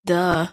Duh.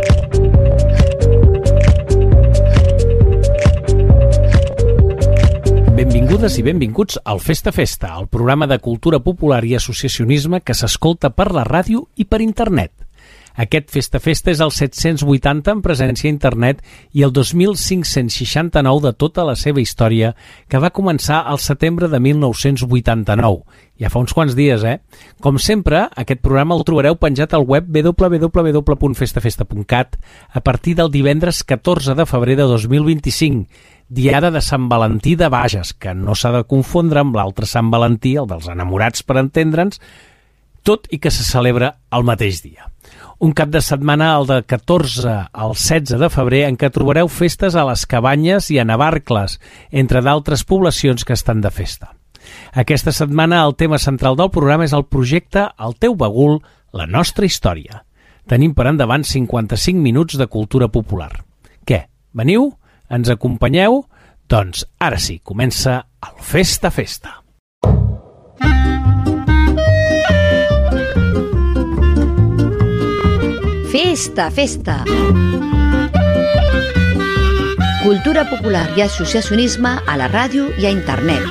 Benvingudes i benvinguts al Festa Festa, el programa de cultura popular i associacionisme que s'escolta per la ràdio i per internet. Aquest Festa Festa és el 780 en presència a internet i el 2569 de tota la seva història, que va començar al setembre de 1989. Ja fa uns quants dies, Com sempre, aquest programa el trobareu penjat al web www.festafesta.cat a partir del divendres 14 de febrer de 2025, diada de Sant Valentí de Bages, que no s'ha de confondre amb l'altre Sant Valentí, el dels enamorats per entendre'ns, tot i que se celebra el mateix dia. Un cap de setmana, el de 14 al 16 de febrer, en què trobareu festes a les Cabanyes i a Navarcles, entre d'altres poblacions que estan de festa. Aquesta setmana el tema central del programa és el projecte El teu bagul, la nostra història. Tenim per endavant 55 minuts de cultura popular. Què? Veniu? Ens acompanyeu? Doncs ara sí, comença el Festa Festa. Festa, festa! Cultura popular i associacionisme a la ràdio i a internet.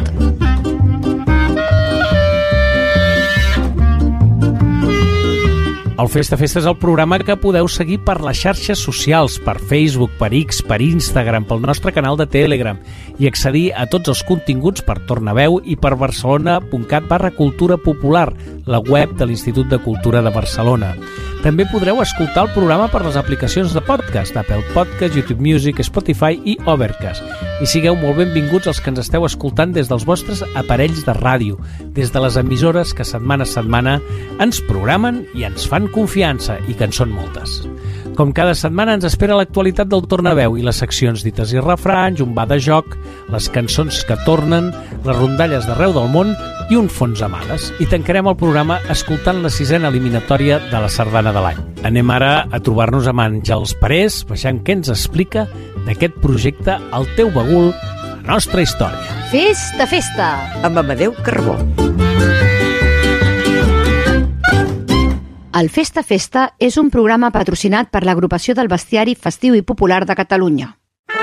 El Festa Festa és el programa que podeu seguir per les xarxes socials, per Facebook, per X, per Instagram, pel nostre canal de Telegram i accedir a tots els continguts per Tornaveu i per barcelona.cat/cultura popular, la web de l'Institut de Cultura de Barcelona. També podreu escoltar el programa per les aplicacions de podcast, Apple Podcast, YouTube Music, Spotify i Overcast. I sigueu molt benvinguts els que ens esteu escoltant des dels vostres aparells de ràdio, des de les emissores que setmana a setmana ens programen i ens fan confiança, i que en són moltes. Com cada setmana ens espera l'actualitat del Tornaveu i les seccions dites i refranys, un va de joc, les cançons que tornen, les rondalles d'arreu del món i un fons amades. I tancarem el programa escoltant la 6a eliminatòria de la sardana de l'any. Anem ara a trobar-nos amb Àngels Parés, baixant què ens explica d'aquest projecte El teu bagul, la nostra història. Festa, festa! Amb Amadeu Carbó. El Festa Festa és un programa patrocinat per l'Agrupació del Bestiari Festiu i Popular de Catalunya.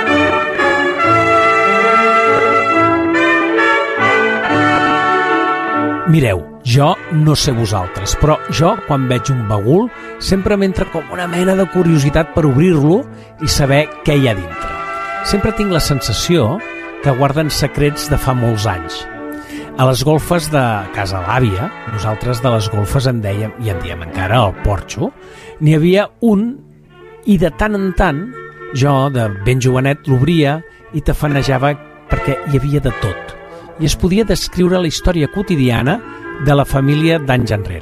Mireu, jo no sé vosaltres, però jo, quan veig un bagul, sempre m'entra com una mena de curiositat per obrir-lo i saber què hi ha dintre. Sempre tinc la sensació que guarden secrets de fa molts anys. A les golfes de casa l'àvia, nosaltres de les golfes en dèiem, i en diem encara el porxo, n'hi havia un i de tant en tant jo, de ben jovenet, l'obria i tafanejava perquè hi havia de tot. I es podia descriure la història quotidiana de la família d'anys enrere.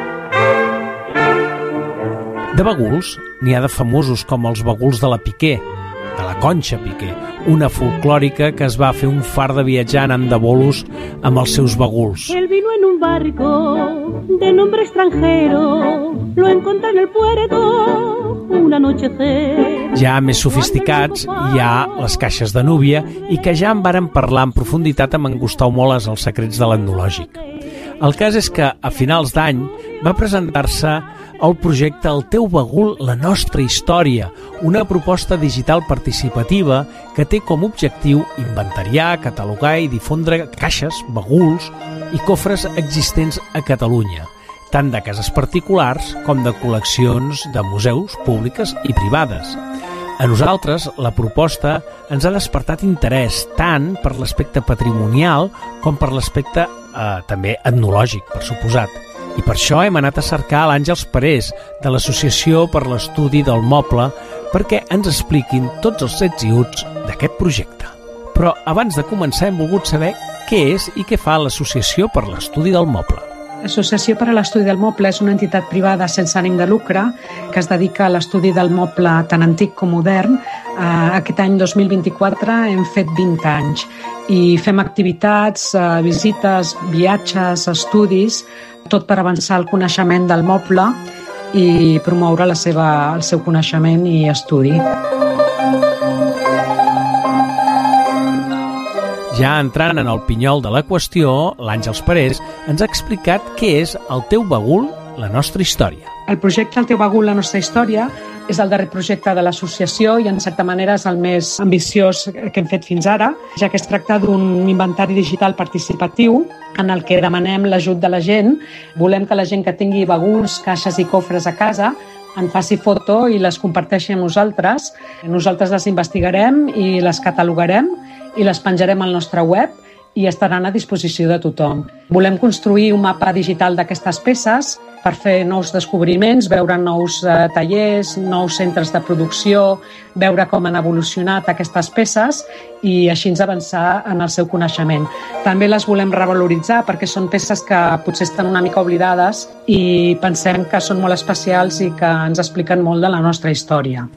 De baguls, n'hi ha de famosos com els baguls de la Piqué, de la Conxa Piqué, una folclòrica que es va fer un far de viatjar anant de bolos amb els seus baguls. Él vino en un barco de nombre extranjero, lo encontré en el puerto un anochecer. Ja més sofisticats hi ha les caixes de núvia i que ja en varen parlar en profunditat amb en Gustau Moles als secrets de l'etnològic. El cas és que a finals d'any va presentar-se el projecte El teu bagul, la nostra història, una proposta digital participativa que té com a objectiu inventariar, catalogar i difondre caixes, baguls i cofres existents a Catalunya, tant de cases particulars com de col·leccions de museus públiques i privades. A nosaltres, la proposta ens ha despertat interès tant per l'aspecte patrimonial com per l'aspecte també etnològic, per suposat. I per això hem anat a cercar a l'Àngels Parés, de l'Associació per l'Estudi del Moble, perquè ens expliquin tots els ets i uts d'aquest projecte. Però abans de començar hem volgut saber què és i què fa l'Associació per l'Estudi del Moble. L'Associació per a l'Estudi del Moble és una entitat privada sense ànim de lucre que es dedica a l'estudi del moble tant antic com modern. Aquest any 2024 hem fet 20 anys i fem activitats, visites, viatges, estudis, tot per avançar el coneixement del moble i promoure el seu coneixement i estudi. Ja entrant en el pinyol de la qüestió, l'Àngels Parés ens ha explicat què és El teu bagul, la nostra història. El projecte El teu bagul, la nostra història, és el darrer projecte de l'associació i en certa manera és el més ambiciós que hem fet fins ara, ja que es tracta d'un inventari digital participatiu en el que demanem l'ajut de la gent. Volem que la gent que tingui baguls, caixes i cofres a casa en faci foto i les comparteixi amb nosaltres. Nosaltres les investigarem i les catalogarem i les penjarem al nostre web i estaran a disposició de tothom. Volem construir un mapa digital d'aquestes peces per fer nous descobriments, veure nous tallers, nous centres de producció, veure com han evolucionat aquestes peces i així avançar en el seu coneixement. També les volem revaloritzar perquè són peces que potser estan una mica oblidades i pensem que són molt especials i que ens expliquen molt de la nostra història.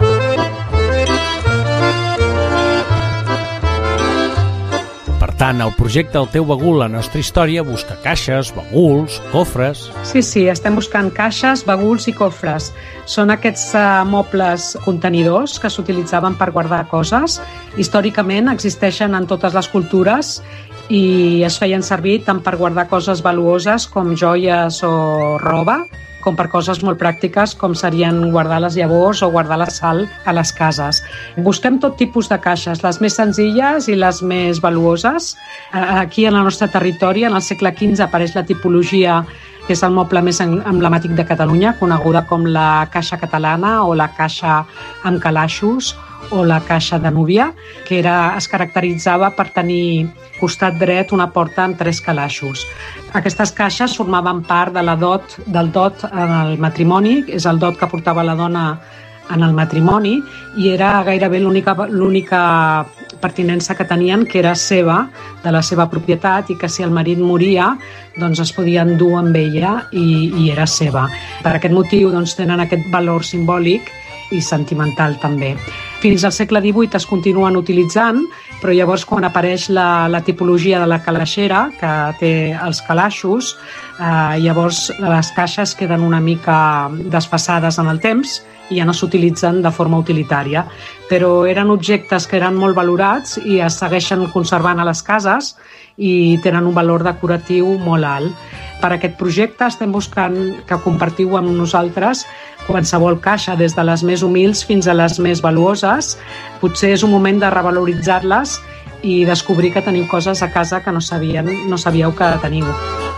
Per tant, el projecte El teu bagul, la nostra història, busca caixes, baguls, cofres... Sí, estem buscant caixes, baguls i cofres. Són aquests mobles contenidors que s'utilitzaven per guardar coses. Històricament existeixen en totes les cultures i es feien servir tant per guardar coses valuoses com joies o roba, com per coses molt pràctiques com serien guardar les llavors o guardar la sal a les cases. Busquem tot tipus de caixes, les més senzilles i les més valuoses. Aquí, en el nostre territori, en el segle XV, apareix la tipologia que és el moble més emblemàtic de Catalunya, coneguda com la caixa catalana o la caixa amb calaixos o la caixa de Núbia, que es caracteritzava per tenir costat dret una porta amb 3 calaixos. Aquestes caixes formaven part de del dot en el matrimoni, és el dot que portava la dona en el matrimoni, i era gairebé l'única pertinença que tenien, que era seva, de la seva propietat, i que si el marit moria, doncs es podien dur amb ella i era seva. Per aquest motiu tenen aquest valor simbòlic i sentimental també. Fins al segle XVIII es continuen utilitzant, però llavors quan apareix la tipologia de la calaixera, que té els calaixos, llavors les caixes queden una mica desfasades en el temps i ja no s'utilitzen de forma utilitària. Però eren objectes que eren molt valorats i es segueixen conservant a les cases i tenen un valor decoratiu molt alt. Per aquest projecte estem buscant que compartiu amb nosaltres qualsevol caixa, des de les més humils fins a les més valuoses. Potser és un moment de revaloritzar-les i descobrir que teniu coses a casa que no sabíeu que teniu.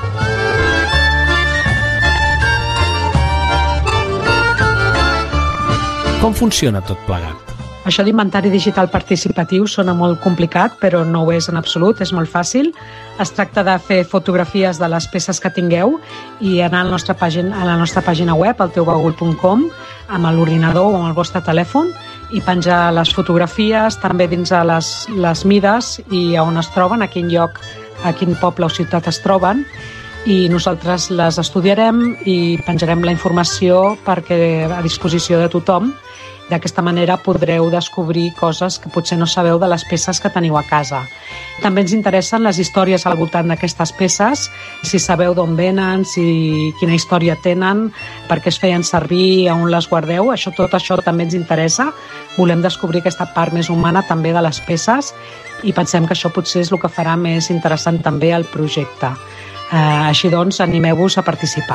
Com funciona tot plegat? Això d'inventari digital participatiu sona molt complicat, però no ho és en absolut, és molt fàcil. Es tracta de fer fotografies de les peces que tingueu i anar a la nostra pàgina web, elteubagul.com, amb l'ordinador o amb el vostre telèfon i penjar les fotografies, també dins de les mides i on es troben, a quin lloc, a quin poble o ciutat es troben, i nosaltres les estudiarem i penjarem la informació perquè a disposició de tothom. D'aquesta manera podreu descobrir coses que potser no sabeu de les peces que teniu a casa. També ens interessen les històries al voltant d'aquestes peces, si sabeu d'on venen, quina història tenen, per què es feien servir, on les guardeu, tot això també ens interessa. Volem descobrir aquesta part més humana també de les peces i pensem que això potser és el que farà més interessant també el projecte. Així doncs, animeu-vos a participar.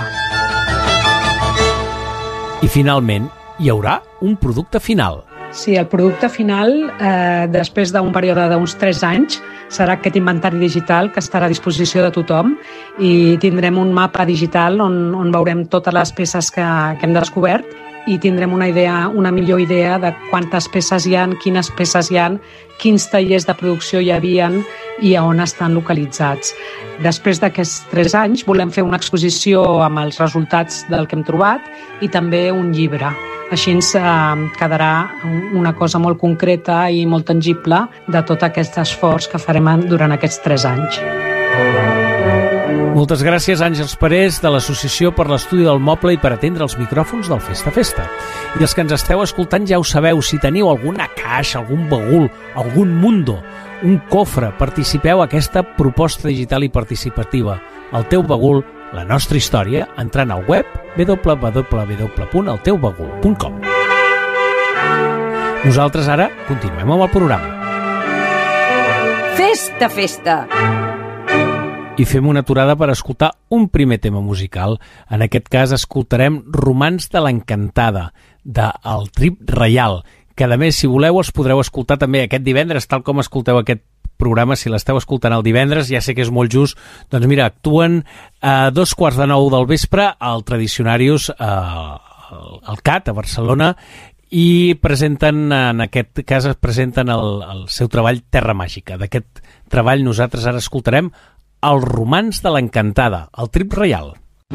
I finalment, hi haurà un producte final. Sí, el producte final, després d'un període d'uns 3 anys, serà aquest inventari digital que estarà a disposició de tothom i tindrem un mapa digital on veurem totes les peces que hem descobert i tindrem una millor idea de quantes peces hi ha, quines peces hi ha, quins tallers de producció hi havien i a on estan localitzats. Després d'aquests 3 anys volem fer una exposició amb els resultats del que hem trobat i també un llibre. Així ens quedarà una cosa molt concreta i molt tangible de tot aquest esforç que farem durant aquests 3 anys. Moltes gràcies, Àngels Parés, de l'Associació per l'Estudi del Moble i per atendre els micròfons del Festa Festa. I els que ens esteu escoltant ja ho sabeu, si teniu alguna caixa, algun bagul, algun mundo, un cofre, participeu a aquesta proposta digital i participativa. El teu bagul, la nostra història, entrant al web www.elteubagul.com. Nosaltres ara continuem amb el programa. Festa, festa! i fem una aturada per escoltar un primer tema musical. En aquest cas escoltarem Romans de l'Encantada, del Trip Reial, que a més, si voleu, els podreu escoltar també aquest divendres, tal com escolteu aquest programa. Si l'esteu escoltant el divendres, ja sé que és molt just, doncs mira, actuen a 8:45 del vespre al Tradicionarius, al CAT, a Barcelona, i presenten, en aquest cas, presenten el seu treball Terra Màgica. D'aquest treball nosaltres ara escoltarem Els Romans de l'Encantada, el Trip Reial.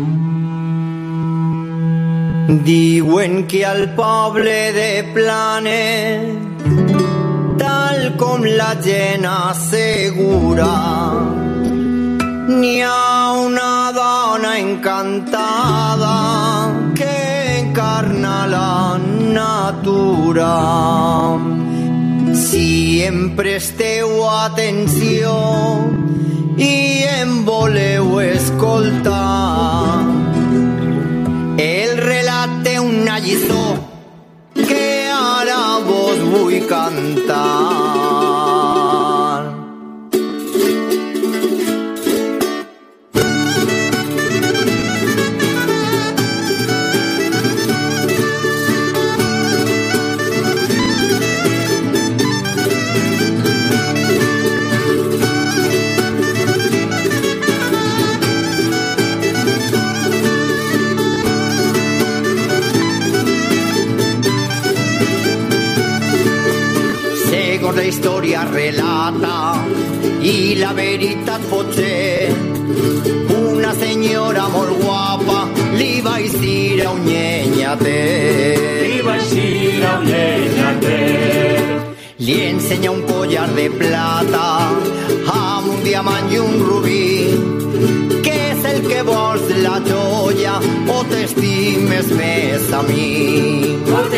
Diuen que al poble de Planes, tal com la gent assegura, n'hi ha una dona encantada que encarna la natura. Si em presteu atenció i em voleu escoltar, el relat té una lliçó que ara vos vull cantar. La història relata i la veritat pot ser una senyora molt guapa li vaig dir a un llenyater. Li ensenya un collar de plata amb un diamant i un rubí. Què és el que vols, la joia, o t'estimes més a mi?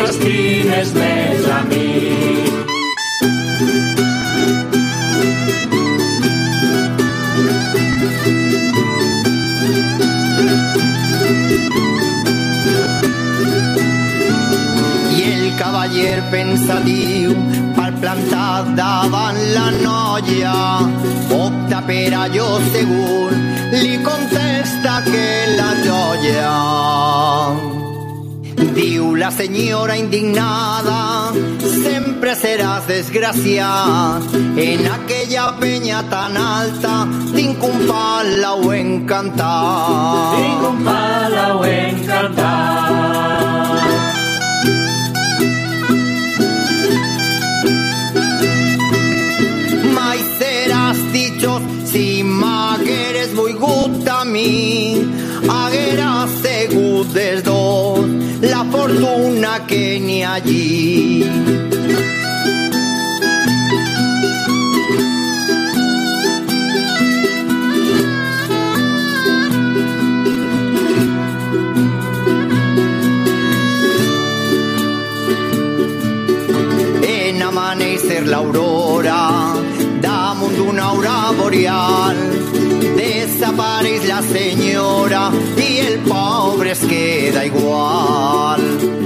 Cavaller pensatiu, pal plantat davant la noia, opta per allò segur, li contesta que la joia. Diu la senyora indignada, sempre seràs desgraciat, en aquella penya tan alta tinc un palau encantat. Si m'hagueres volgut a mi, haguera segut des dos la fortuna que n'hi ha allí. En amanecer l'aurora, damunt d'una aurora boreal, desapareix la senyora i el pobre es queda igual.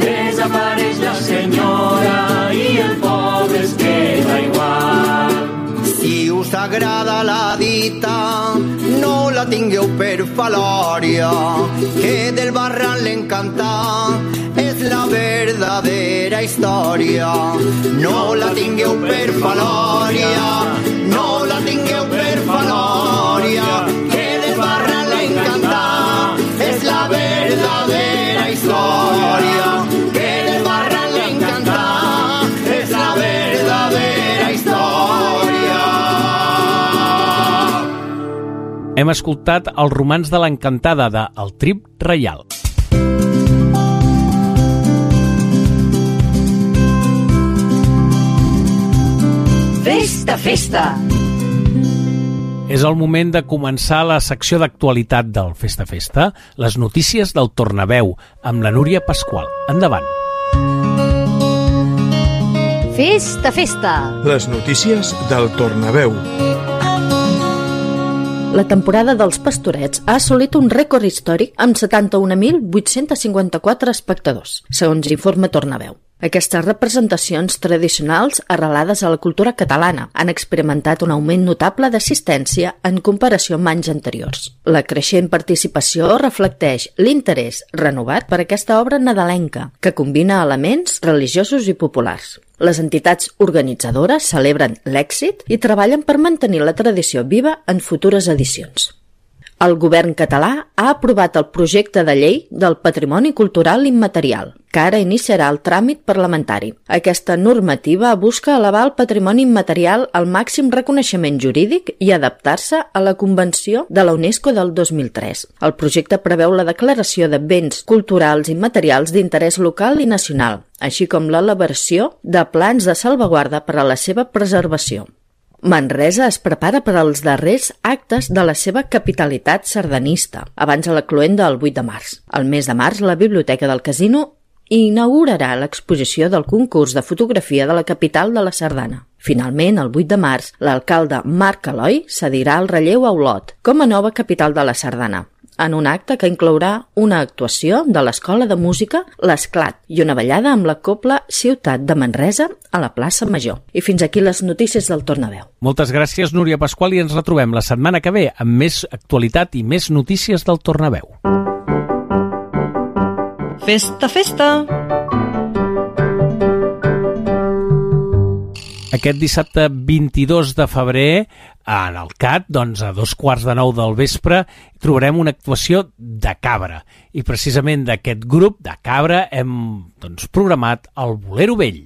Si us agrada la dita, no la tingueu per falòria, que del barran l'encantar és la verdadera història. No la tingueu per falòria, no la tingueu per falòria, que del barran l'encantar és la verdadera història. Que del barran l'encantar és la verdadera història. Hem escoltat Els Romans de l'Encantada, de El Trip Reial. Festa! És el moment de començar la secció d'actualitat del Festa, les notícies del Tornaveu, amb la Núria Pasqual. Endavant. Festa! Les notícies del Tornaveu. La temporada dels Pastorets ha assolit un rècord històric amb 71.854 espectadors, segons informa Tornaveu. Aquestes representacions tradicionals arrelades a la cultura catalana han experimentat un augment notable d'assistència en comparació amb anys anteriors. La creixent participació reflecteix l'interès renovat per aquesta obra nadalenca, que combina elements religiosos i populars. Les entitats organitzadores celebren l'èxit i treballen per mantenir la tradició viva en futures edicions. El govern català ha aprovat el projecte de llei del patrimoni cultural immaterial, que ara iniciarà el tràmit parlamentari. Aquesta normativa busca elevar el patrimoni immaterial al màxim reconeixement jurídic i adaptar-se a la Convenció de la UNESCO del 2003. El projecte preveu la declaració de béns culturals immaterials d'interès local i nacional, així com l'elaboració de plans de salvaguarda per a la seva preservació. Manresa es prepara per als darrers actes de la seva capitalitat sardanista, abans de l'ecloent del 8 de març. Al mes de març, la Biblioteca del Casino inaugurarà l'exposició del concurs de fotografia de la capital de la Sardana. Finalment, el 8 de març, l'alcalde Marc Aloi cedirà el relleu a Olot com a nova capital de la Sardana, en un acte que inclourà una actuació de l'Escola de Música L'Esclat i una ballada amb la Cobla Ciutat de Manresa a la plaça Major. I fins aquí les notícies del Tornaveu. Moltes gràcies, Núria Pasqual, i ens retrobem la setmana que ve amb més actualitat i més notícies del Tornaveu. Festa, festa! Aquest dissabte 22 de febrer, en el CAT, doncs a 2:15 del vespre, trobarem una actuació de Cabra. I precisament d'aquest grup de Cabra hem programat el Bolero Vell.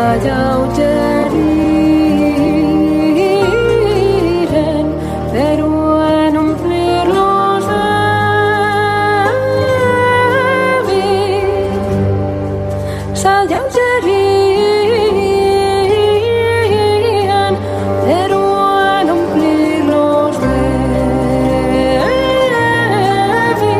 s'alleugerien, però en omplir-los de vi s'alleugerien, però en omplir-los de vi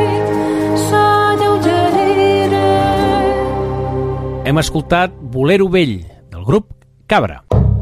s'alleugerien. Hem escoltat Bolero Vell, del grup Cabra.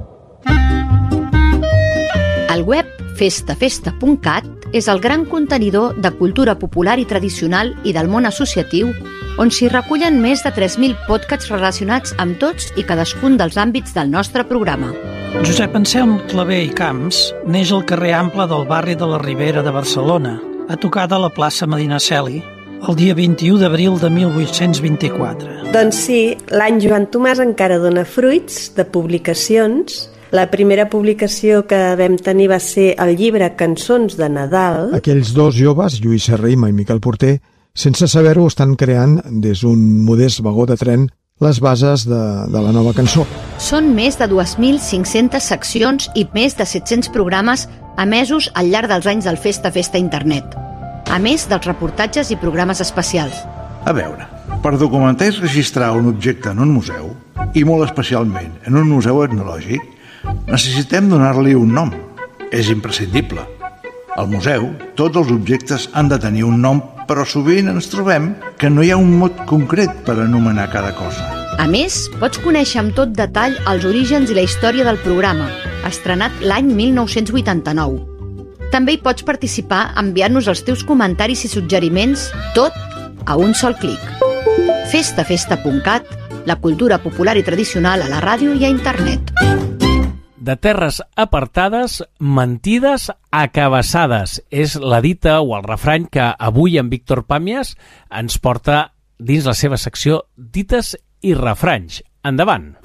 El web festafesta.cat és el gran contenidor de cultura popular i tradicional i del món associatiu, on s'hi recullen més de 3.000 podcasts relacionats amb tots i cadascun dels àmbits del nostre programa. Josep Anselm Clavé i Camps neix al carrer Ample del barri de la Ribera de Barcelona, a tocar de la plaça Medinaceli, el dia 21 d'abril de 1824. Doncs sí, l'any Joan Tomàs encara dona fruits de publicacions. La primera publicació que vam tenir va ser el llibre Cançons de Nadal. Aquells dos joves, Lluís Serrahima i Miquel Porter, sense saber-ho estan creant, des d'un modest vagó de tren, les bases de la nova cançó. Són més de 2.500 seccions i més de 700 programes emesos al llarg dels anys del Festa Internet, a més dels reportatges i programes especials. A veure, per documentar i registrar un objecte en un museu, i molt especialment en un museu etnològic, necessitem donar-li un nom. És imprescindible. Al museu, tots els objectes han de tenir un nom, però sovint ens trobem que no hi ha un mot concret per anomenar cada cosa. A més, pots conèixer amb tot detall els orígens i la història del programa, estrenat l'any 1989. També hi pots participar enviant-nos els teus comentaris i suggeriments, tot a un sol clic. Festafesta.cat, la cultura popular i tradicional a la ràdio i a internet. De terres apartades, mentides acabassades. És la dita o el refrany que avui en Víctor Pàmies ens porta dins la seva secció Dites i refranys. Endavant!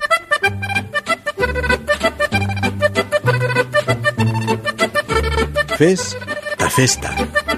Fes de festa.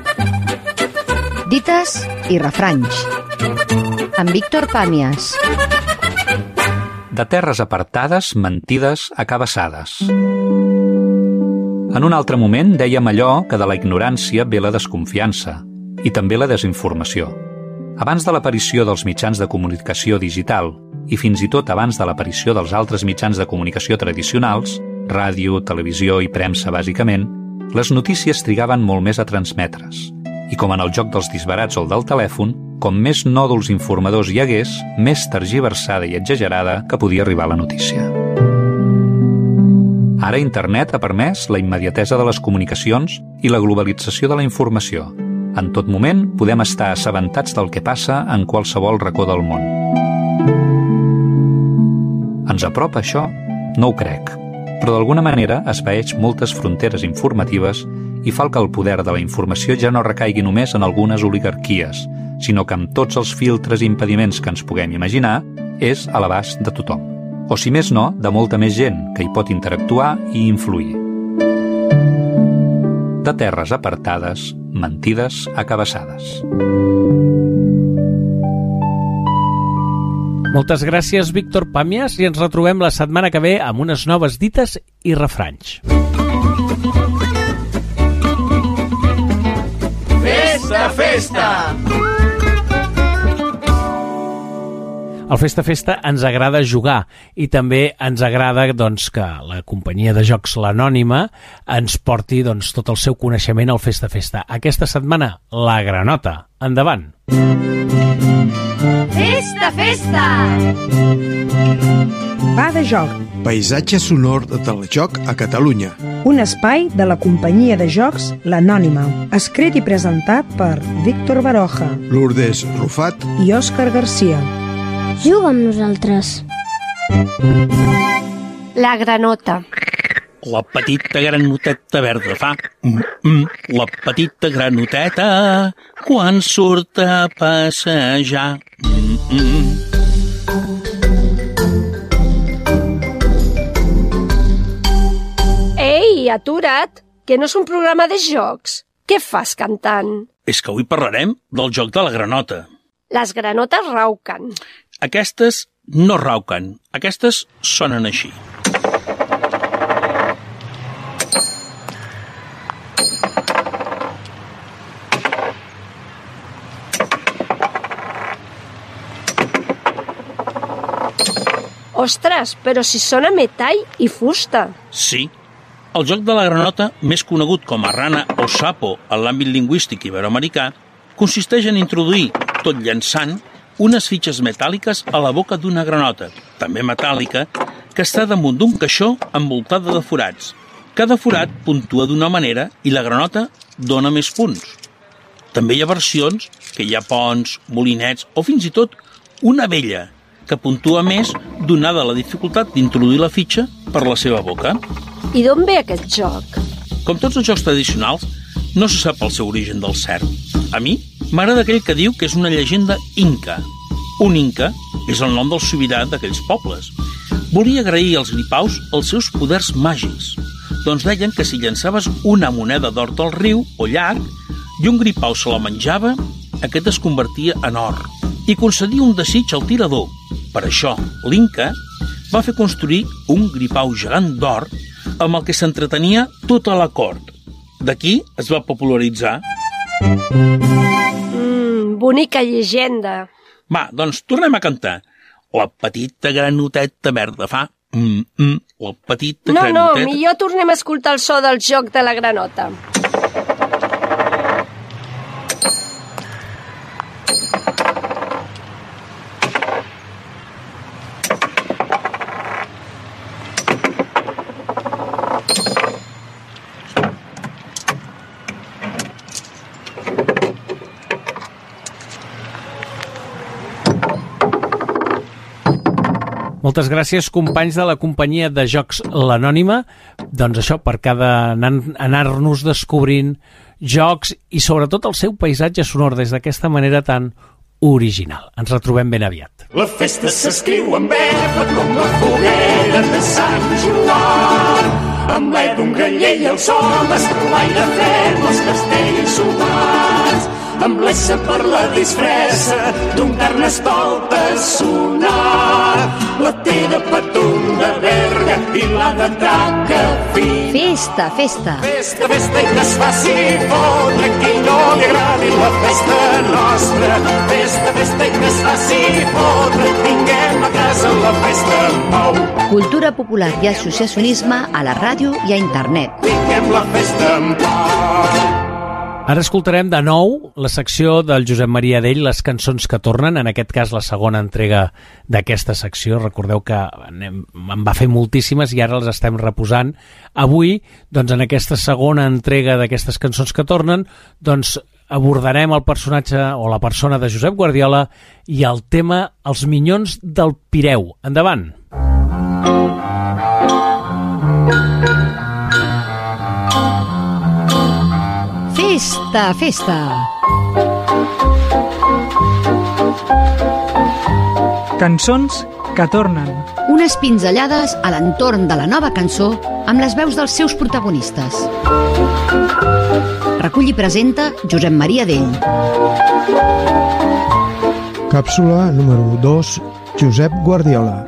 Dites i refranys. Amb Víctor Pàmies. De terres apartades, mentides acabassades. En un altre moment dèiem allò que de la ignorància ve la desconfiança i també la desinformació. Abans de l'aparició dels mitjans de comunicació digital i fins i tot abans de l'aparició dels altres mitjans de comunicació tradicionals, ràdio, televisió i premsa bàsicament, les notícies trigaven molt més a transmetre's. I com en el joc dels disbarats o el del telèfon, com més nòduls informadors hi hagués, més tergiversada i exagerada que podia arribar la notícia. Ara internet ha permès la immediatesa de les comunicacions i la globalització de la informació. En tot moment podem estar assabentats del que passa en qualsevol racó del món. Ens apropa això? No ho crec. Però d'alguna manera esvaeix moltes fronteres informatives i fa que el poder de la informació ja no recaigui només en algunes oligarquies, sinó que amb tots els filtres i impediments que ens puguem imaginar, és a l'abast de tothom. O si més no, de molta més gent que hi pot interactuar i influir. De terres apartades, mentides acabassades. Moltes gràcies, Víctor Pàmies, i ens retrobem la setmana que ve amb unes noves dites i refranys. Festa, festa! Al Festa ens agrada jugar i també ens agrada que la companyia de jocs l'Anònima ens porti tot el seu coneixement al Festa. Aquesta setmana, la granota. Endavant! Festa! Va de joc. Paisatge sonor de telejoc a Catalunya. Un espai de la companyia de jocs l'Anònima. Escrit i presentat per Víctor Baroja, Lourdes Rufat i Òscar Garcia. Juga amb nosaltres. La granota. La petita granoteta verda fa la petita granoteta quan surt a passejar. Ei, atura't, que no és un programa de jocs. Què fas cantant? És que avui parlarem del joc de la granota. Les granotes rauquen. Aquestes no rauquen. Aquestes sonen així. Ostres, però si sona metall i fusta. Sí. El joc de la granota, més conegut com a rana o sapo en l'àmbit lingüístic iberoamericà, consisteix en introduir, tot llançant, unes fitxes metàl·liques a la boca d'una granota, també metàl·lica, que està damunt d'un caixó envoltada de forats. Cada forat puntua d'una manera i la granota dona més punts. També hi ha versions que hi ha ponts, molinets o fins i tot una abella, que puntua més donada la dificultat d'introduir la fitxa per la seva boca. I d'on ve aquest joc? Com tots els jocs tradicionals, no se sap el seu origen del cert. A mi m'agrada aquell que diu que és una llegenda inca. Un inca és el nom del sobirà d'aquells pobles. Volia agrair als gripaus els seus poders màgics. Doncs deien que si llançaves una moneda d'or al riu o llac i un gripau se la menjava, aquest es convertia en or i concedia un desig al tirador. Per això, l'Inca va fer construir un gripau gegant d'or amb el que s'entretenia tota la cort. D'aquí es va popularitzar. Bonica llegenda. Va, doncs tornem a cantar. La petita granoteta verda fa... la petita granoteta... No, millor tornem a escoltar el so del joc de la granota. Moltes gràcies, companys de la companyia de jocs l'Anònima. Doncs això, per cada anar-nos descobrint jocs i sobretot el seu paisatge sonor des d'aquesta manera tan original. Ens retrobem ben aviat. La festa s'escriu amb F com la foguera de Sant Joan, amb l'E d'un graller i els homes per l'aire fred, els castells solars, amb l'S per la disfressa d'un carnestoltes sonar, la T de patum de Berga i la de traca fi. Festa, festa. Festa, festa i que es faci fotre qui no li agradi la festa nostra. Festa, festa i que es faci fotre, tinguem a casa la festa en pau. Cultura popular i associacionisme a la ràdio i a internet. Tinguem la festa en pau. Ara escoltarem de nou la secció del Josep Maria Dell, les cançons que tornen, en aquest cas la segona entrega d'aquesta secció. Recordeu que en va fer moltíssimes i ara les estem reposant. Avui, doncs, en aquesta segona entrega d'aquestes cançons que tornen, doncs abordarem el personatge o la persona de Josep Guardiola i el tema Els Minyons del Pireu. Endavant! Festa, festa. Cançons que tornen. Unes pinzellades a l'entorn de la nova cançó amb les veus dels seus protagonistes. Recull i presenta Josep Maria Dell. Càpsula número 2, Josep Guardiola.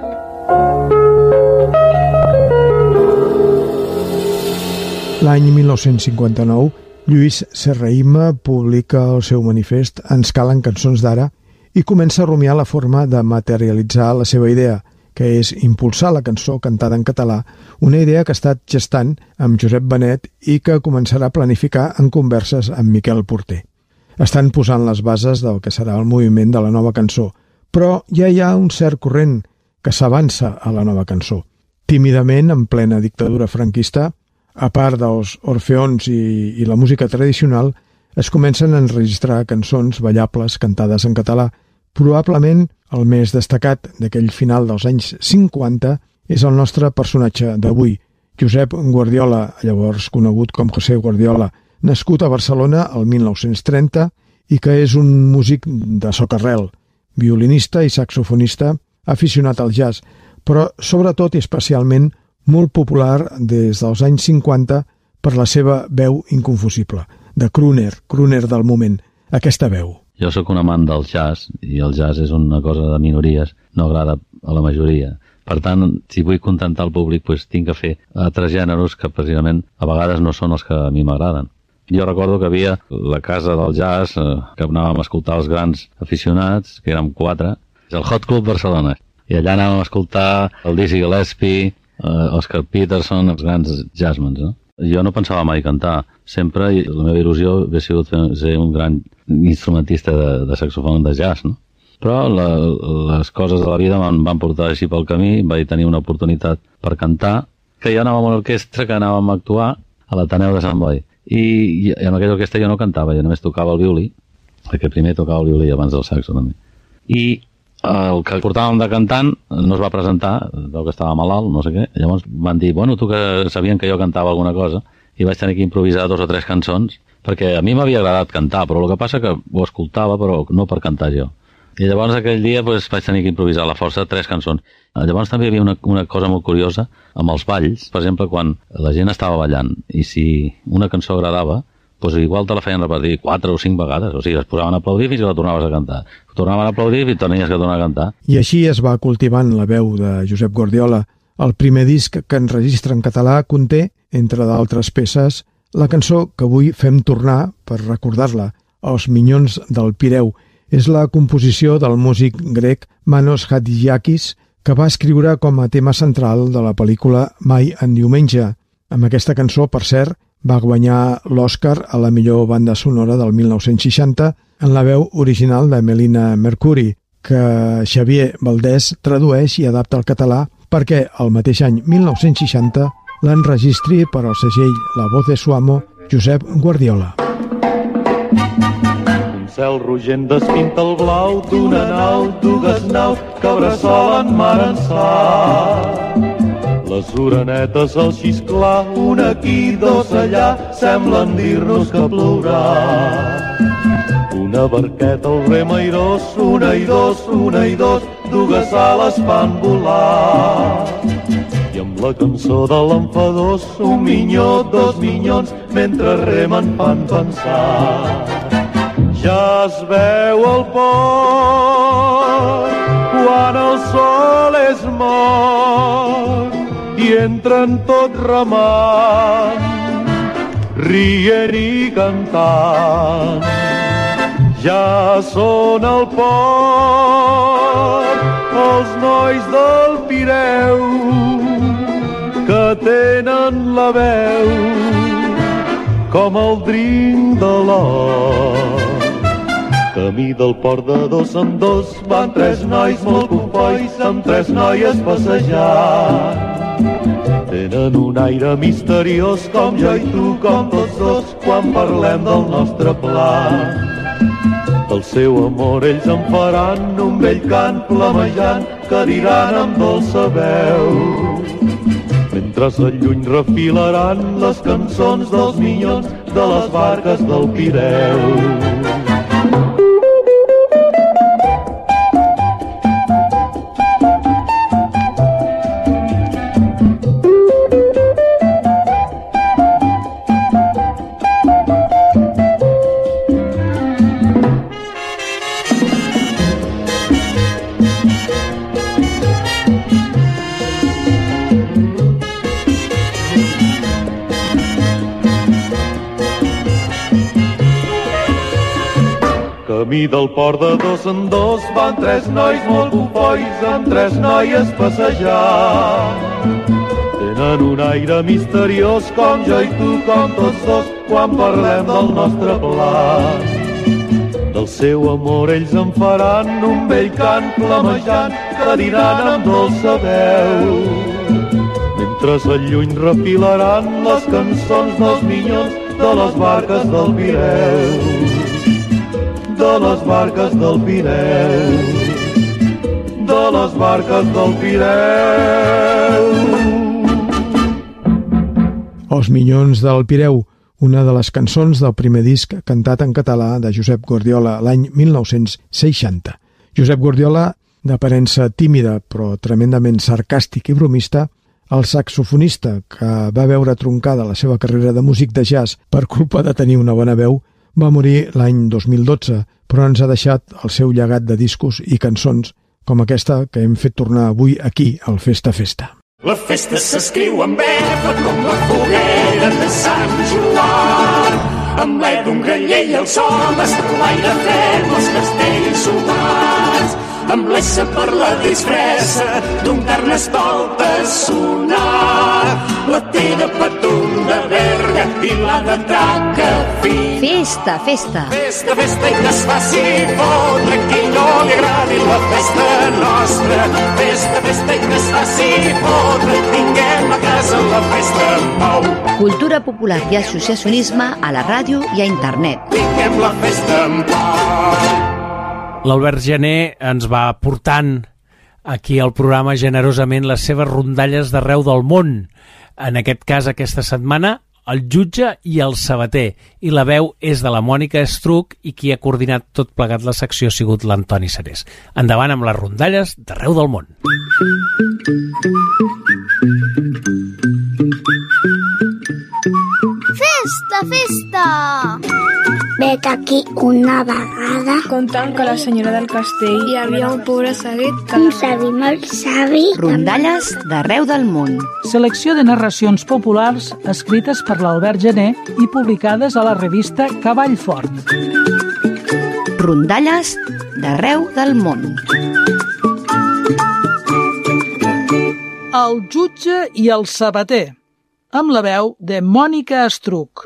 L'any 1959, Lluís Serrahima publica el seu manifest Ens calen cançons d'ara i comença a rumiar la forma de materialitzar la seva idea, que és impulsar la cançó cantada en català, una idea que ha estat gestant amb Josep Benet i que començarà a planificar en converses amb Miquel Porter. Estan posant les bases del que serà el moviment de la nova cançó, però ja hi ha un cert corrent que s'avança a la nova cançó. Tímidament, en plena dictadura franquista, a part dels orfeons i la música tradicional, es comencen a enregistrar cançons ballables cantades en català. Probablement el més destacat d'aquell final dels anys 50 és el nostre personatge d'avui, Josep Guardiola, llavors conegut com José Guardiola, nascut a Barcelona el 1930 i que és un músic de socarrel, violinista i saxofonista, aficionat al jazz, però sobretot i especialment molt popular des dels anys 50 per la seva veu inconfusible, de crooner del moment, aquesta veu. Jo sóc un amant del jazz, i el jazz és una cosa de minories, no agrada a la majoria. Per tant, si vull contentar el públic, doncs tinc que fer altres gèneres que precisament a vegades no són els que a mi m'agraden. Jo recordo que havia la casa del jazz, que anàvem a escoltar els grans aficionats, que érem 4, el Hot Club Barcelona. I allà anàvem a escoltar el Dizzy Gillespie, Oscar Peterson, els grans jazzmans, no? Jo no pensava mai cantar. Sempre la meva il·lusió havia sigut ser un gran instrumentista de saxofon de jazz, no? Però les coses de la vida m'han van portar així pel camí, vaig tenir una oportunitat per cantar, que ja anàvem a una orquestra que anàvem a actuar a l'Ateneu de Sant Boi. I en aquella orquestra jo no cantava, jo només tocava el violí, perquè primer tocava el violí abans del saxo també. I el que portàvem de cantant no es va presentar, veu que estava malalt, no sé què. Llavors van dir, bueno, tu que sabien que jo cantava alguna cosa, i vaig tenir que improvisar 2 o 3 cançons, perquè a mi m'havia agradat cantar, però el que passa que ho escoltava, però no per cantar jo. I llavors aquell dia vaig tenir que improvisar a la força 3 cançons. Llavors també hi havia una cosa molt curiosa amb els balls, per exemple, quan la gent estava ballant, i si una cançó agradava, doncs igual te la feien repetir 4 o 5 vegades, o sigui, es posaven a aplaudir fins que la tornaves a cantar. Tornaven a aplaudir i tornies que tornar a cantar. I així es va cultivant la veu de Josep Guardiola. El primer disc que enregistra en català conté, entre d'altres peces, la cançó que avui fem tornar per recordar-la, Els Minyons del Pireu. És la composició del músic grec Manos Hadjiakis, que va escriure com a tema central de la pel·lícula Mai en diumenge. Amb aquesta cançó, per cert, va guanyar l'Oscar a la millor banda sonora del 1960 en la veu original de Melina Mercuri, que Xavier Valdés tradueix i adapta al català perquè el mateix any 1960 l'enregistri per al segell La Voz de su amo, Josep Guardiola. Un cel rogent despinta el blau d'una nau, dues naus que abressolen mar ençà. Les orenetes al xisclar, un aquí, 2 allà, semblen dir-nos que plourà. Una barqueta al rem airós, una i dos, dues ales fan volar. I amb la cançó de l'enfadós, un minyó, 2 minyons, mentre remen fan pensar. Ja es veu el port quan el sol és mort i entren tots remant, rient i cantant. Ja són al port els nois del Pireu que tenen la veu com el drinc de l'or. Camí del port de 2 en 2 van 3 nois molt compois amb 3 noies passejant. Tenen un aire misteriós com jo i tu, com tots dos, quan parlem del nostre pla. Del seu amor ells en faran un vell cant flamejant que diran amb dolça veu. Mentre al lluny refilaran les cançons dels minyons de les barques del Pireu. Camí del port de 2 en 2 van 3 nois molt compois amb 3 noies passejant. Tenen un aire misteriós com jo i tu, com tots dos, quan parlem del nostre pla. Del seu amor ells en faran un vell cant flamejant que diran amb dolça veu. Mentre al lluny refilaran les cançons dels minyons de les barques del Pireu. De les barques del Pireu, de les barques del Pireu. Els Minyons del Pireu, una de les cançons del primer disc cantat en català de Josep Guardiola l'any 1960. Josep Guardiola, d'aparença tímida però tremendament sarcàstic i bromista, el saxofonista que va veure troncada la seva carrera de músic de jazz per culpa de tenir una bona veu, Va morir l'any 2012, però ens ha deixat el seu llegat de discos i cançons, com aquesta que hem fet tornar avui aquí, al Festa Festa. La festa s'escriu amb F com la foguera de Sant Joan, amb l'E d'un graller i els homes per l'aire fem els castells humans, amb l'S per la disfressa d'un carnestoltes sonar, la T de patum de Berga i la de traca fi. Festa, festa. Festa, festa i que es faci fotre qui no li agradi la festa nostra. Festa, festa i que es faci fotre, tinguem a casa la festa en pau. Cultura popular i associacionisme a la ràdio i a internet. Tinguem la festa en pau. L'Albert Gené ens va portant aquí al programa generosament les seves rondalles d'arreu del món. En aquest cas, aquesta setmana, el jutge i el sabater. I la veu és de la Mònica Estruch i qui ha coordinat tot plegat la secció ha sigut l'Antoni Serés. Endavant amb les rondalles d'arreu del món. Festa, festa! Vet aquí una vegada contant que la senyora del castell hi havia un pobre savet que... un savi molt savi. Rondalles d'arreu del món. Selecció de narracions populars escrites per l'Albert Gené i publicades a la revista Cavall Fort. Rondalles d'arreu del món. El jutge i el sabater, amb la veu de Mònica Estruch.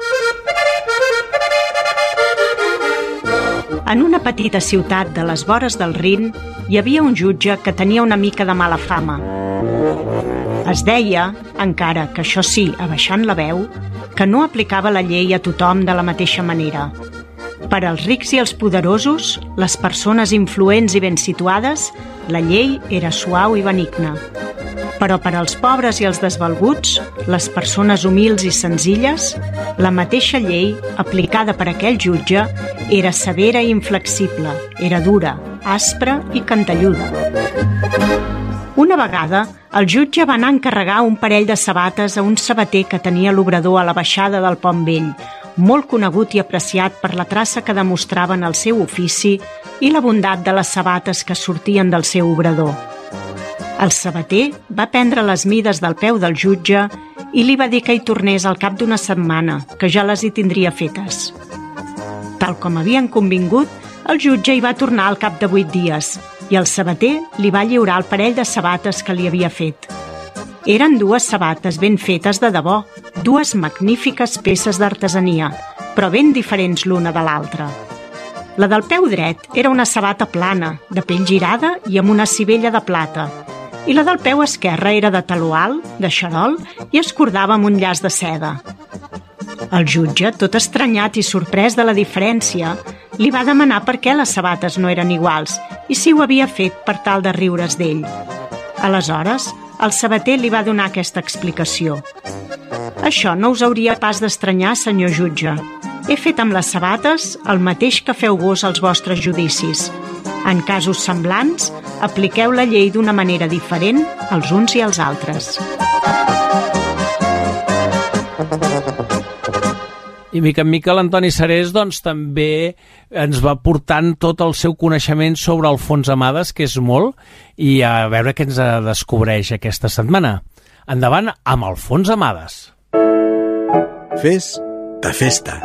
En una petita ciutat de les vores del Rin hi havia un jutge que tenia una mica de mala fama. Es deia, encara que això sí, abaixant la veu, que no aplicava la llei a tothom de la mateixa manera. Per als rics i els poderosos, les persones influents i ben situades, la llei era suau i benigna. Però per als pobres i els desvalguts, les persones humils i senzilles, la mateixa llei, aplicada per aquell jutge, era severa i inflexible, era dura, aspra i cantelluda. Una vegada, el jutge va anar a encarregar un parell de sabates a un sabater que tenia l'obrador a la baixada del Pont Vell, molt conegut i apreciat per la traça que demostraven el seu ofici i la bondat de les sabates que sortien del seu obrador. El sabater va prendre les mides del peu del jutge i li va dir que hi tornés al cap d'una setmana, que ja les hi tindria fetes. Tal com havien convingut, el jutge hi va tornar al cap de 8 dies i el sabater li va lliurar el parell de sabates que li havia fet. Eren 2 sabates ben fetes de debò, 2 magnífiques peces d'artesania, però ben diferents l'una de l'altra. La del peu dret era una sabata plana, de pell girada i amb una sivella de plata, i la del peu esquerre era de taló alt, de xarol, i es cordava amb un llaç de seda. El jutge, tot estranyat i sorprès de la diferència, li va demanar per què les sabates no eren iguals i si ho havia fet per tal de riure's d'ell. Aleshores, el sabater li va donar aquesta explicació. Això no us hauria pas d'estranyar, senyor jutge. He fet amb les sabates el mateix que feu vos als vostres judicis. En casos semblants, apliqueu la llei d'una manera diferent als uns i als altres. I mica en mica l'Antoni Serés doncs, també ens va portant tot el seu coneixement sobre Alfons Amades, que és molt, i a veure què ens descobreix aquesta setmana. Endavant amb Alfons Amades. Festa, festa.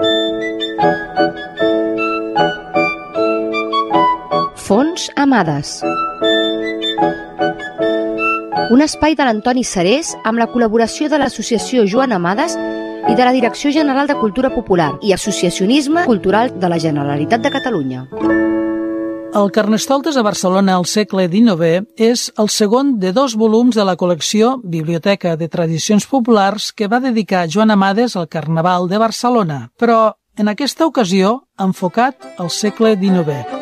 Fons Amades. Un espai de l'Antoni Serés amb la col·laboració de l'Associació Joan Amades i de la Direcció General de Cultura Popular i Associacionisme Cultural de la Generalitat de Catalunya. El Carnestoltes a Barcelona al segle XIX és el segon de 2 volums de la col·lecció Biblioteca de Tradicions Populars que va dedicar Joan Amades al Carnaval de Barcelona, però en aquesta ocasió enfocat al segle XIX.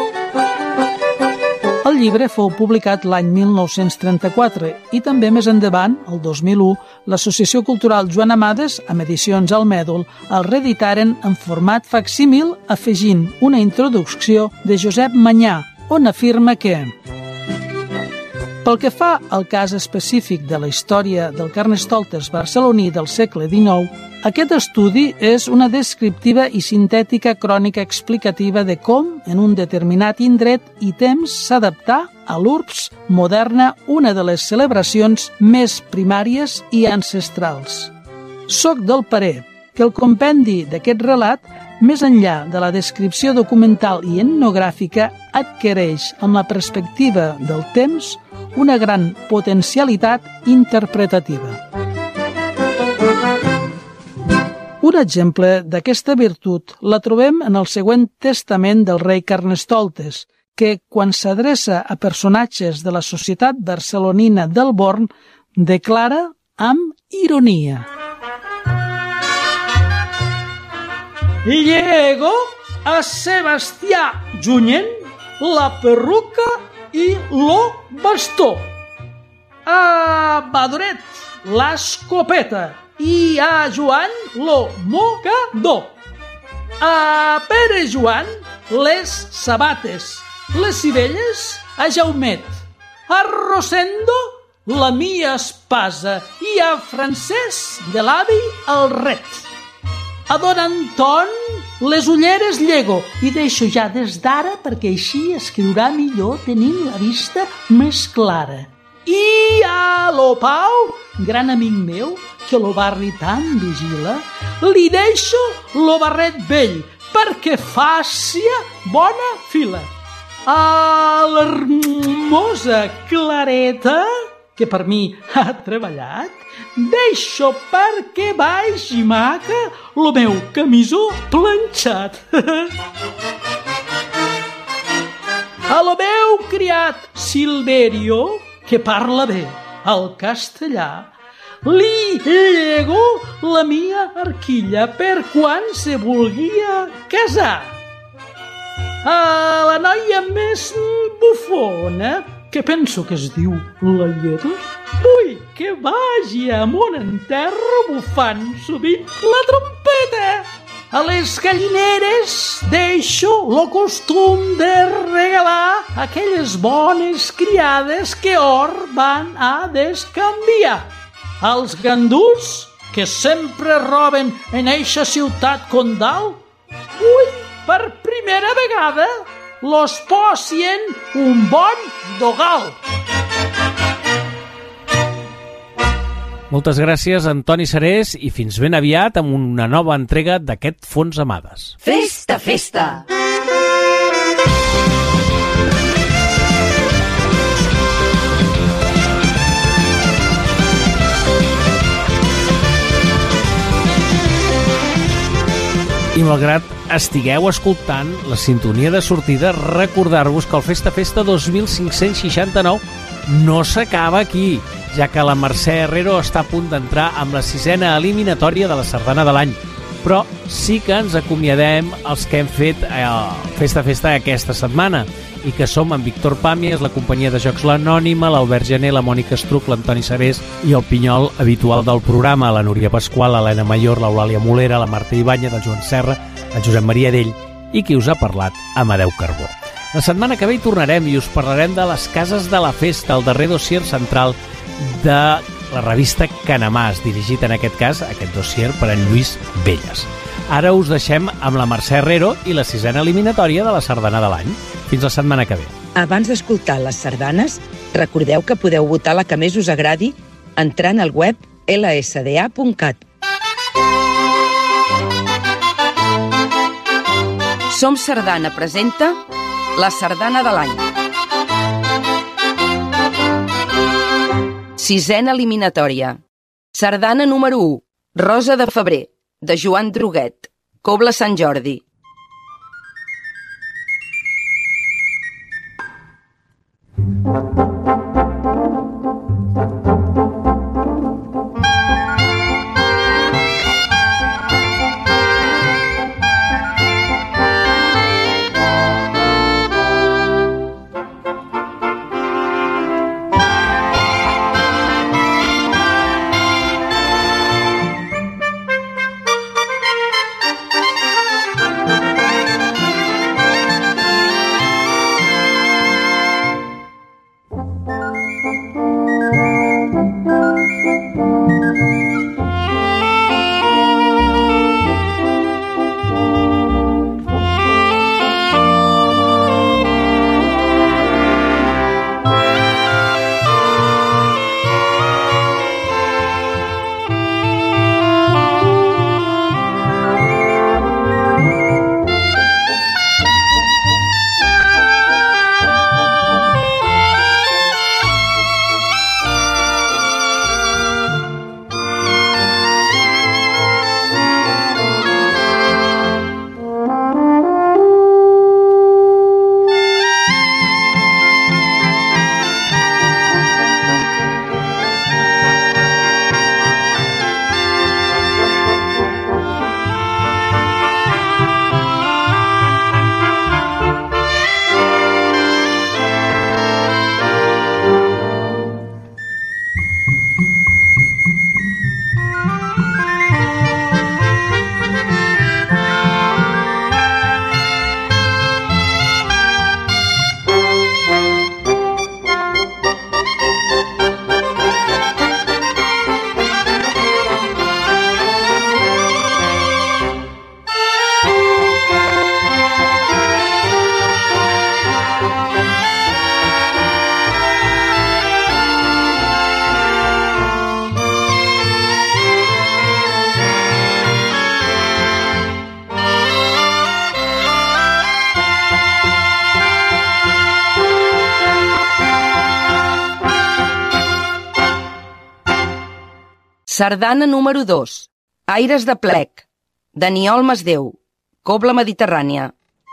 El llibre fou publicat l'any 1934 i també més endavant, el 2001, l'Associació Cultural Joan Amades, amb edicions al Mèdol, el reeditaren en format facsímil afegint una introducció de Josep Manyà, on afirma que Pel que fa al cas específic de la història del Carnestoltes barceloní del segle XIX, aquest estudi és una descriptiva i sintètica crònica explicativa de com, en un determinat indret i temps, s'adaptà a l'urbs moderna una de les celebracions més primàries i ancestrals. Soc del parer que el compendi d'aquest relat, més enllà de la descripció documental i etnogràfica, adquireix, amb la perspectiva del temps, una gran potencialitat interpretativa. Un exemple d'aquesta virtut la trobem en el següent testament del rei Carnestoltes, que, quan s'adreça a personatges de la societat barcelonina del Born, declara amb ironia. Llego a Sebastià Junyent la perruca i lo bastó. A Badoret l'escopeta i a Joan lo mocador. A Pere Joan les sabates, les cibelles a Jaumet. A Rosendo la mia espasa i a Francesc de l'avi el ret. A don Anton les ulleres llego i deixo ja des d'ara perquè així escriurà millor tenint la vista més clara. I a lo Pau, gran amic meu, que lo barri tant vigila, li deixo lo barret vell perquè fàcia bona fila. A l'hermosa Clareta, que per mi ha treballat, deixo perquè vagi maca lo meu camisó planxat. A lo meu criat Silverio, que parla bé el castellà, li llego la mia arquilla per quan se volguia casar. A la noia més bufona, que penso que es diu la Llera, vull que vagi a mon enterro bufant sovint la trompeta. A les gallineres deixo lo costum de regalar aquelles bones criades que or van a descanviar. Als ganduls, que sempre roben en eixa ciutat condal, vull per primera vegada los posien un bon dogal. Moltes gràcies, Antoni Serés, i fins ben aviat amb una nova entrega d'aquest Fons Amades. Festa, festa! I malgrat estigueu escoltant la sintonia de sortida, recordar-vos que el Festa Festa 2569 no s'acaba aquí, ja que la Mercè Herrero està a punt d'entrar amb la 6ª eliminatòria de la sardana de l'any. Però sí que ens acomiadem els que hem fet Festa Festa aquesta setmana, i que som en Víctor Pàmies, la companyia de jocs l'Anònima, l'Albert Gené, la Mònica Estruc, l'Antoni Serés i el pinyol habitual del programa, la Núria Pasqual, l'Helena Mayor, l'Eulàlia Molera, la Marta Ibáñez, el Joan Serra, el Josep Maria Dell i qui us ha parlat, Amadeu Carbó. La setmana que ve hi tornarem i us parlarem de les cases de la festa, el darrer dossier central de la revista Canamàs, dirigit en aquest cas, aquest dossier, per en Lluís Belles. Ara us deixem amb la Mercè Herrero i la 6ª eliminatòria de la sardana de l'any. Fins la setmana que ve. Abans d'escoltar les sardanes, recordeu que podeu votar la que més us agradi entrant al web lsda.cat. Som Sardana presenta la sardana de l'any. 6ª eliminatòria. Sardana número 1. Rosa de febrer, de Joan Droguet. Cobla Sant Jordi. Sardana número 2. Aires de plec. Daniol Masdeu. Cobla Mediterrània.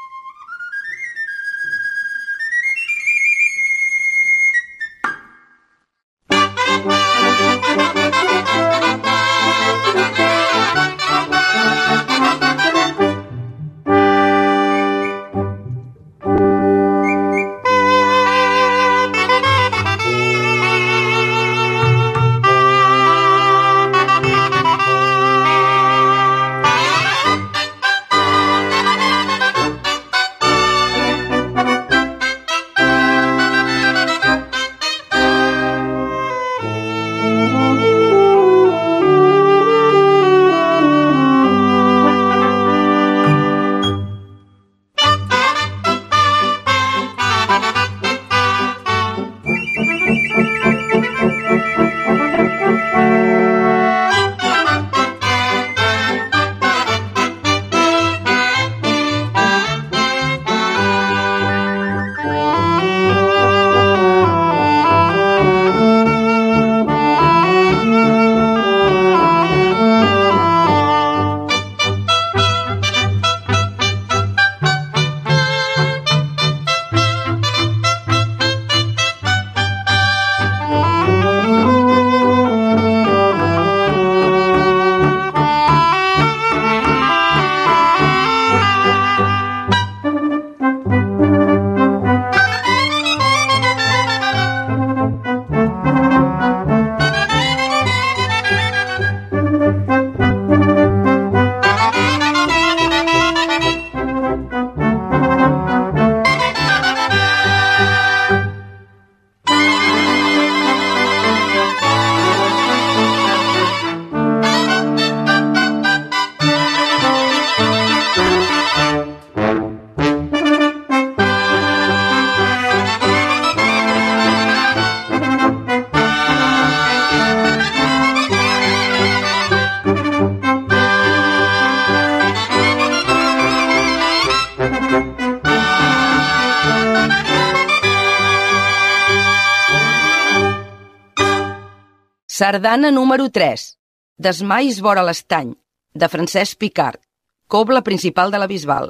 Sardana número 3. Desmais vora l'estany, de Francesc Picart. Cobla principal de la Bisbal.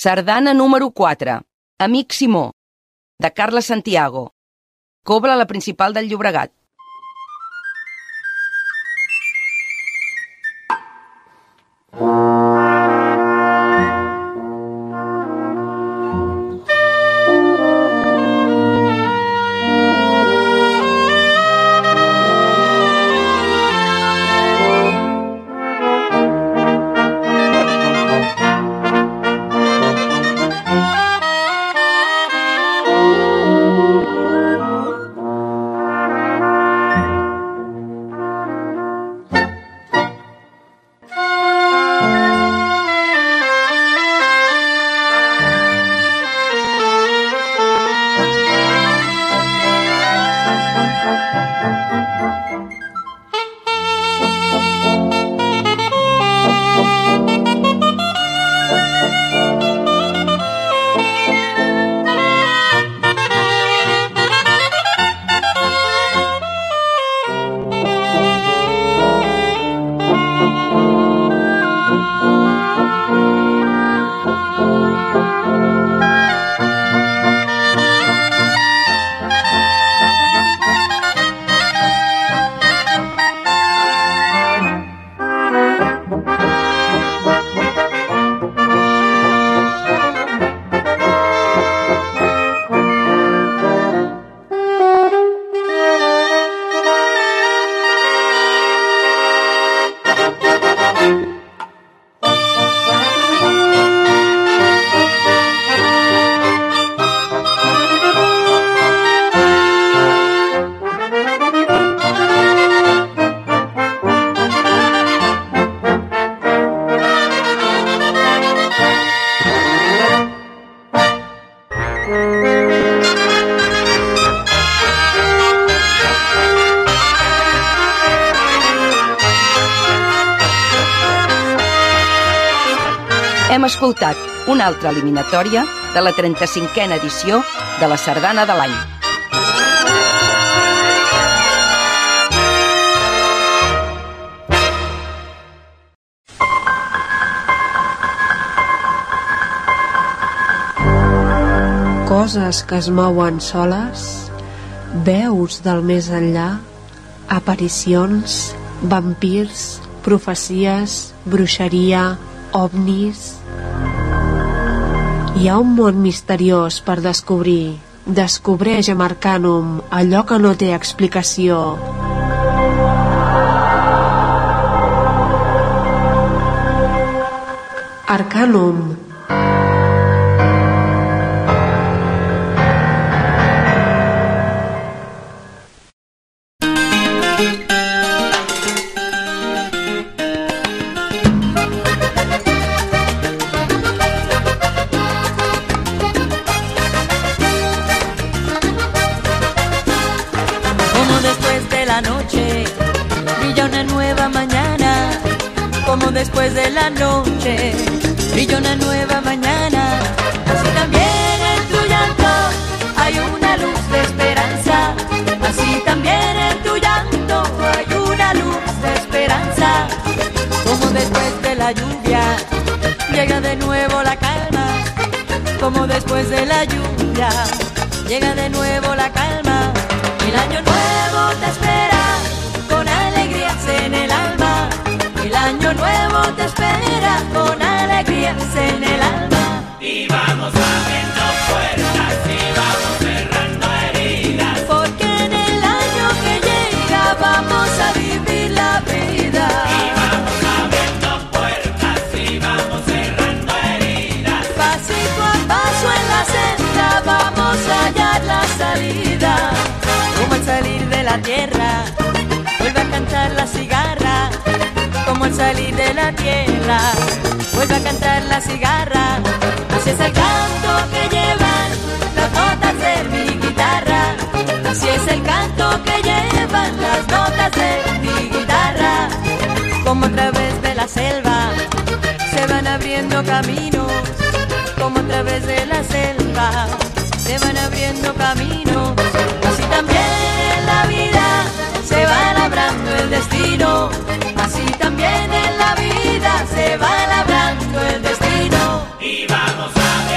Sardana número 4. Amic Simó, de Carles Santiago. Cobla la Principal del Llobregat. Hem escoltat una altra eliminatòria de la 35a edició de la Sardana de l'any. Coses que es mouen soles, veus del més enllà, aparicions, vampirs, profecies, bruixeria, ovnis. Hi ha un món misteriós per descobrir. Descobreix amb Arcanum allò que no té explicació. Arcanum. Después de la noche brilla una nueva mañana, así también en tu llanto hay una luz de esperanza, así también en tu llanto hay una luz de esperanza. Como después de la lluvia llega de nuevo la calma, como después de la lluvia llega de nuevo la calma. El año nuevo te espera con alegrías en el alma. El año nuevo te espera con alegrías en el alma. Y vamos abriendo puertas y vamos cerrando heridas, porque en el año que llega vamos a vivir la vida. y vamos abriendo puertas y vamos cerrando heridas. Pasito a paso en la senda vamos a hallar la salida. Como al salir de la tierra vuelve a cantar la cigarra. Como al salir de la tierra vuelve a cantar la cigarra. Así es el canto que llevan las notas de mi guitarra. Así es el canto que llevan las notas de mi guitarra. Como a través de la selva se van abriendo caminos, como a través de la selva se van abriendo caminos. Así también en la vida se va labrando el destino. Así también en la vida se va labrando el destino. Y vamos a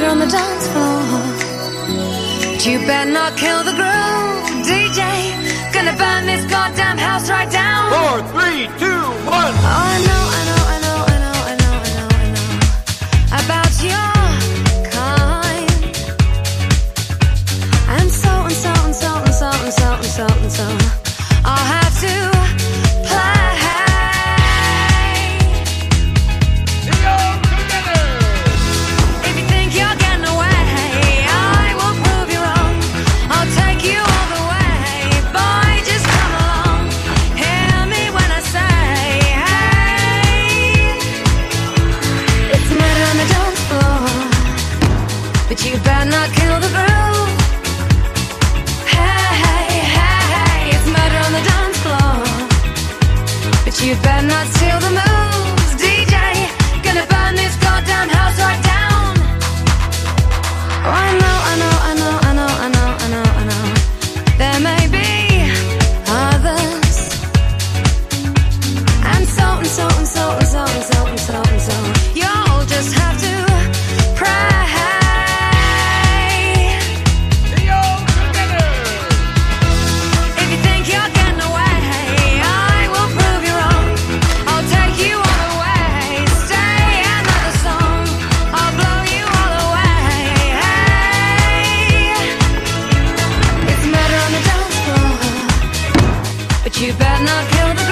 murder on the dance floor. But you better not kill the groove, DJ. Gonna burn this goddamn house right down. 4, 3, 2, 1. Oh, I know about your kind. And so I'll have to play. If you think you're getting away, I will prove you wrong. I'll take you all the way. Boy, just come along. Hear me when I say, hey. It's murder on the dance floor, but you better not kill the groove. You better not steal the moves, DJ. Gonna burn this goddamn house right down. Oh, I know. There may be others, and so. You'll just have to pray. If you think you're getting away, I will prove you wrong. I'll take you all the way. Stay another song. I'll blow you all away. Hey. It's murder on the dance floor, but you better not kill the